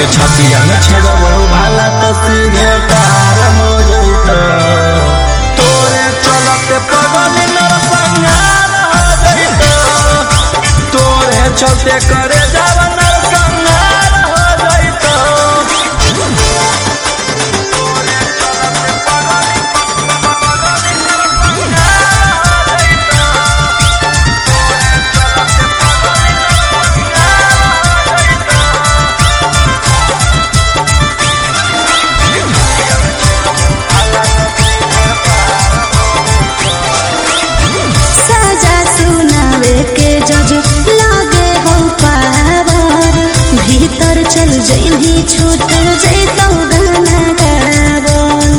आगे छतिया में छेड़बो भाला तो सीधे तार हो जइतो तोरे चलते पगली नरसंहार हो जइतो तोरे चलते करे जावा नरसंहार हो जइतो चल जइही छूट जइतो गाना गावल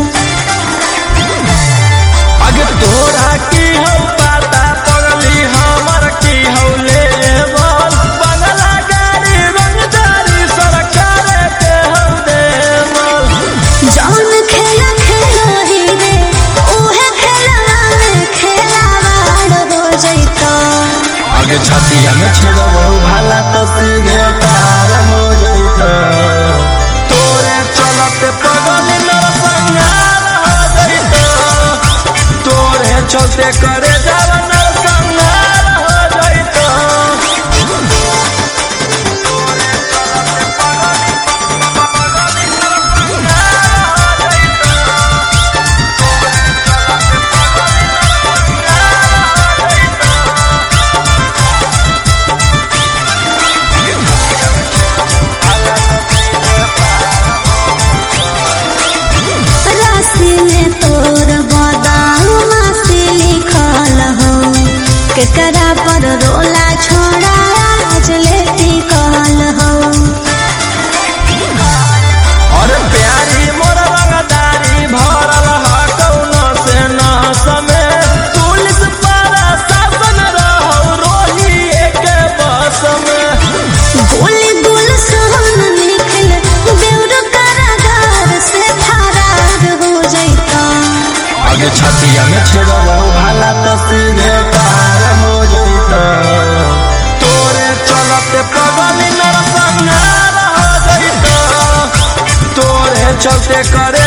आगे तोरा की हो पाता पगली हमर की हो लेवल बंगला गाड़ी रंगदारी सरकार के हो देवल जौन खेला खेलही रे ओहे खेला में खेलावाड़ हो जइतो आगे छतिया में छेड़बो भाला तो सीधे तार हो जइतो तोरे चलते पगली नरसंहार हो जइतो तोरे चलते करे जावा नरसंहार हो जइतो केकरा पर रोला छोड़ा आज लेती कहल हो अरे प्यारी मोर रंगदारी भरल ह कौनो से न समय पुलिस पर शासन रहो रोही के बस में गोली गुल सहन निकल बेउर कारागार से फरार हो जइतो आगे छतिया में छेड़बो भाला तो सीधे तार हो जइतो तोरे चलते पगली नरसंहार हो जइतो तोरे चलते करे